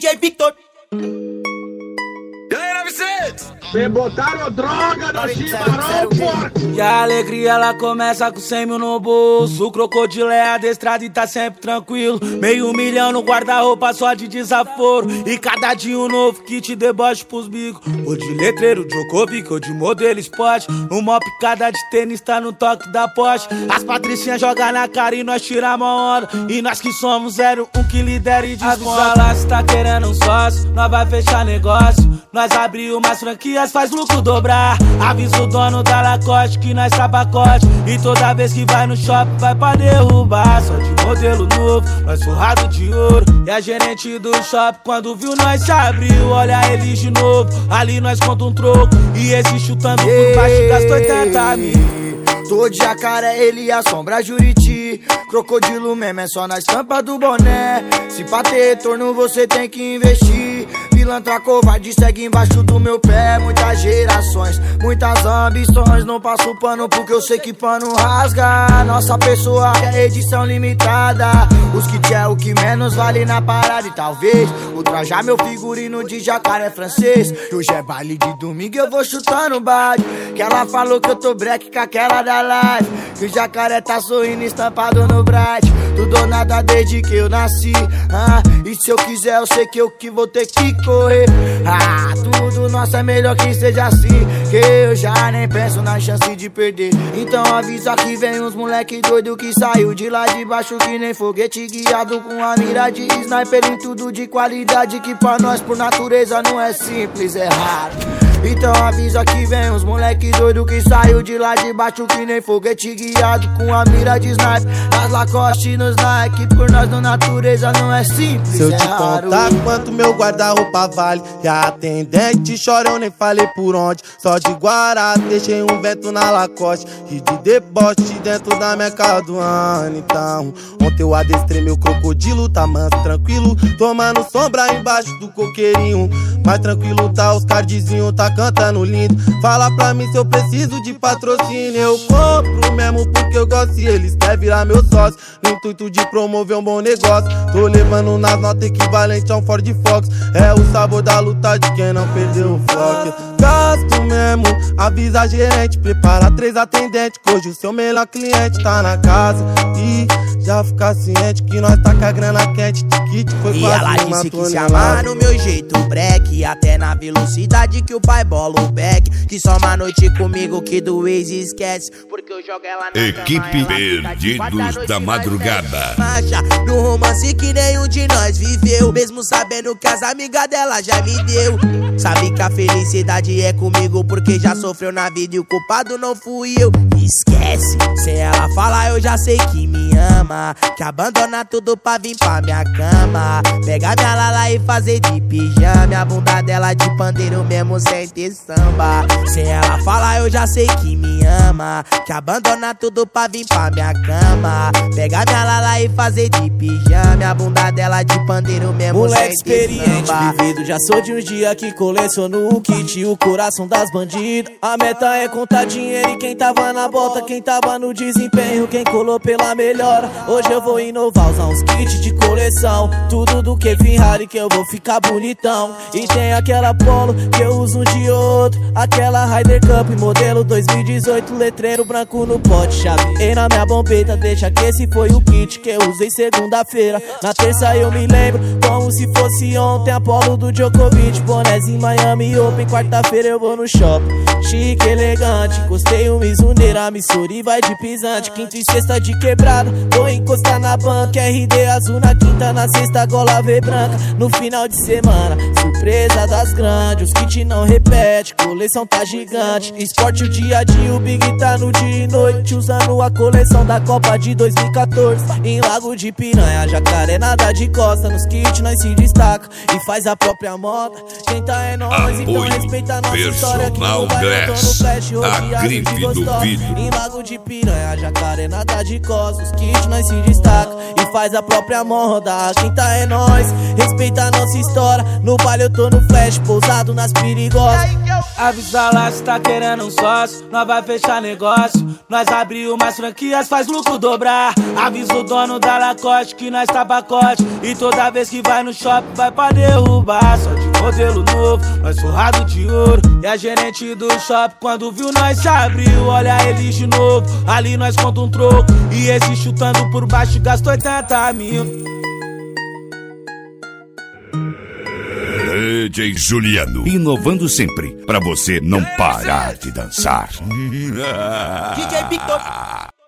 DJ Victor. E aí, 900? Me botaram droga no chimarrão, porco! E a alegria ela começa com 100 mil no bolso. O crocodilo é adestrado e tá sempre tranquilo. $500 mil no guarda-roupa só de desaforo. E cada dia um novo kit deboche pros bicos. Ou de letreiro, Djokovic, ou de modelo esporte. Uma picada de tênis tá no toque da Porsche. As patricinhas jogam na cara e nós tiramos a onda. E nós que somos 01 que lidera e desconta. Avisa lá se tá querendo um sócio, nós vai fechar negócio. Nós abriu umas franquias, faz lucro dobrar. Avisa o dono da Lacoste que nós tá pacote. E toda vez que vai no shopping vai pra derrubar. Só de modelo novo, nós forrado de ouro. E a gerente do shopping quando viu nós se abriu. Olha eles de novo, ali nós conta um troco. E esse chutando por baixo gastou 80 mil. Tô de jacaré, ele assombra Juriti. Crocodilo mesmo é só na estampa do boné. Se pra ter retorno você tem que investir. Pilantra covarde segue embaixo do meu pé. Muitas gerações, muitas ambições. Não passo pano porque eu sei que pano rasga. Nossa pessoa é edição limitada. Os kits é o que menos vale na parada. E talvez ultrajar meu figurino de jacaré francês. Que hoje é baile de domingo eu vou chutando baile. Que ela falou que eu tô break com aquela da live. Que o jacaré tá sorrindo estampado no bright. Tudo ou nada desde que eu nasci. E se eu quiser eu sei que eu que vou ter que correr. Tudo nosso é melhor que seja assim. Que eu já nem penso na chance de perder. Então avisa que vem uns moleque doido que saiu de lá de baixo que nem foguete guiado com a mira de sniper em tudo de qualidade. Que pra nós por natureza não é simples, é raro. Então avisa que vem uns moleque doido que saiu de lá de baixo que nem foguete guiado com a mira de sniper. Nas Lacoste e nos Nike, por nós na natureza não é simples, se eu é te raro. contar quanto meu guarda-roupa vale, e a atendente chora, eu nem falei por onde. Só de Guará, deixei um vento na Lacoste e de deboche dentro da minha casa do ano. Então, ontem eu adestrei meu crocodilo, tá manso, tranquilo, tomando sombra embaixo do coqueirinho. Mais tranquilo tá os cardzinhos, tá cantando lindo. Fala pra mim se eu preciso de patrocínio. Eu compro mesmo porque eu gosto e eles querem virar meu sócio. No intuito de promover um bom negócio. Tô levando nas notas equivalente a um Ford Fox. É o sabor da luta de quem não perdeu o foco. Gasto mesmo, avisa a gerente. Prepara 3 atendentes, que hoje o seu melhor cliente tá na casa. E já fica ciente que nós tá com a grana quente. Kit foi e ela disse que se amarra no meu jeito break. Até na velocidade que o pai bola o back. Que só uma noite comigo que do ex esquece. Porque eu jogo ela na Equipe Perdidos da Madrugada. Marcha no romance que nenhum de nós viveu. Mesmo sabendo que as amigas dela já me deu. Sabe que a felicidade é comigo porque já sofreu na vida e o culpado não fui eu. Esquece, sem ela falar eu já sei que me ama. Que abandona tudo pra vir pra minha cama. Pegar minha lala e fazer de pijama. A bunda dela de pandeiro mesmo sem ter samba. Sem ela falar eu já sei que me ama. Que abandona tudo pra vir pra minha cama. Pegar minha lala e fazer de pijama. A bunda dela de pandeiro mesmo moleque sem ter experiente, samba. vivido, já sou de uns dias que coleciono o kit e o coração das bandidas. A meta é contar dinheiro e quem tava na bota, quem tava no desempenho, quem colou pela melhora. Hoje eu vou inovar, usar uns kits de coleção. Tudo do que Ferrari que eu vou ficar bonitão. E tem aquela Polo que eu uso um de outro. Aquela Ryder Cup modelo 2018, letreiro branco no pote. Chavei na minha bombeta, deixa que esse foi o kit que eu usei segunda-feira. Na terça eu me lembro como se fosse ontem. Apolo do Djokovic, bonézinho Miami Open. Quarta-feira eu vou no shopping, chique, elegante. Encostei um Mizuneira, Missouri vai de pisante. Quinta e sexta de quebrada, vou encostar na banca. RD azul na quinta, na sexta gola V branca. No final de semana, surpresa das grandes. Os kits não repete, coleção tá gigante. Esporte o dia a dia, o Big tá no dia e noite. Usando a coleção da Copa de 2014. Em Lago de Piranha, Jacaré nada de costa. Nos kits nós se destaca e faz a própria moda. Quem tá é nós, então respeita a nossa história. Que não vai no flash, a grife do vídeo. Em Lago de Piranha, Jacaré nada de costa. Os kits nós se destaca e faz a própria moda. Quem tá é nós, respeita a nossa história. No baile eu tô no flash, pousado nas perigosas. Avisa lá se tá querendo um sócio, nós vai fechar negócio. Nós abriu umas franquias, faz lucro dobrar. Avisa o dono da Lacoste que nós tá pacote. E toda vez que vai vai no shopping, vai pra derrubar. Só de modelo novo, nós forrado de ouro. E a gerente do shopping, quando viu nós se abriu. Olha ele de novo, ali nós conta um troco. E esse chutando por baixo gastou 80 mil. DJ Juliano, inovando sempre, pra você não parar de dançar. DJ Victor.